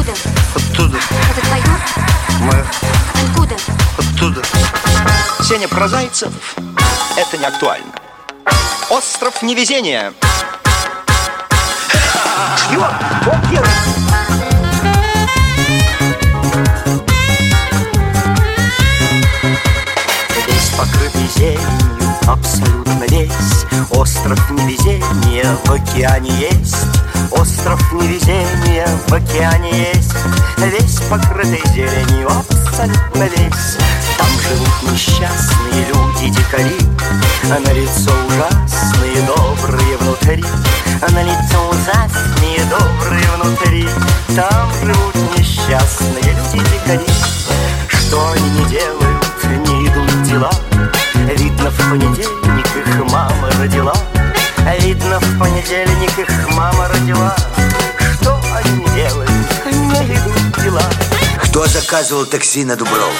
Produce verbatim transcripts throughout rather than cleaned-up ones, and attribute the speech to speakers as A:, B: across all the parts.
A: Откуда?
B: Оттуда.
A: Это твое?
B: Мое.
A: Откуда?
B: Оттуда.
C: Сеня про зайцев — это не актуально. Остров невезения. Чье? Кто первый? Весь покрытый зеленью, абсолютно весь. Остров невезения в океане есть. Остров невезения в океане есть. Весь покрытый зеленью, абсолютно весь. Там живут несчастные люди-дикари, а на лицо ужасные, добрые внутри. А на лицо ужасные, добрые внутри. Там живут несчастные люди-дикари. Что они не делают, не идут дела. Видно, в понедельник их мама родила. Видно, в понедельник их мама родила. Что они не делают, не идут дела.
D: Кто заказывал такси на Дубров?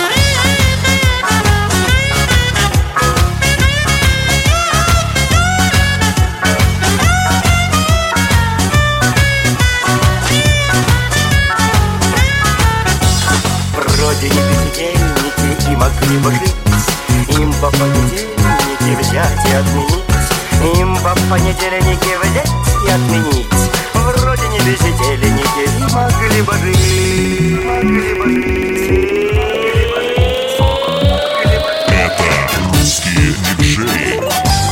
C: Вроде не бездельники и могли бы жить. Им по понедельнике взять и отменить. Им по понедельнике взять и отменить. Вроде не бездельники и могли бы жить. Могли бы жить.
E: Это русские диджеи.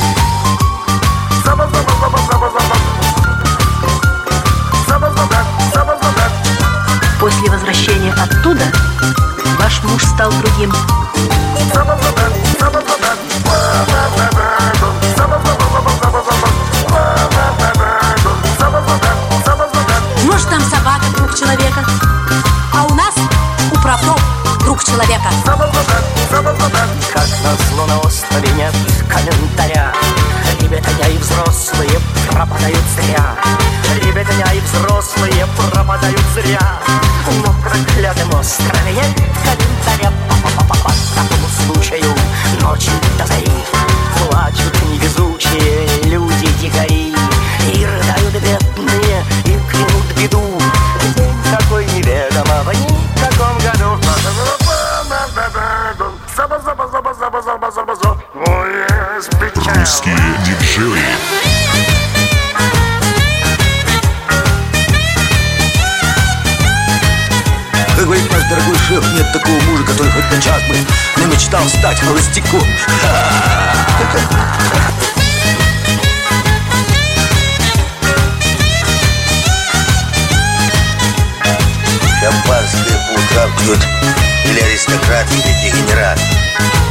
F: После возвращения оттуда ваш муж стал другим.
A: Может, там собака друг человека, а у нас управдом друг человека.
C: Как назло на острове нет календаря. Ребятня и взрослые пропадают зря. Ребятня и взрослые пропадают зря. На проклятом острове нет календаря. По такому случаю ночью до зари плачут невезучие люди-дикари. И рыдают бедные, и клянут беду. День такой неведомого ни в каком году.
E: Русские диджеи.
D: Как говорит наш дорогой шеф, нет такого мужа, который хоть на час бы не мечтал стать холостяком. Шампанское по утрам пьет или аристократ, или дегенерат.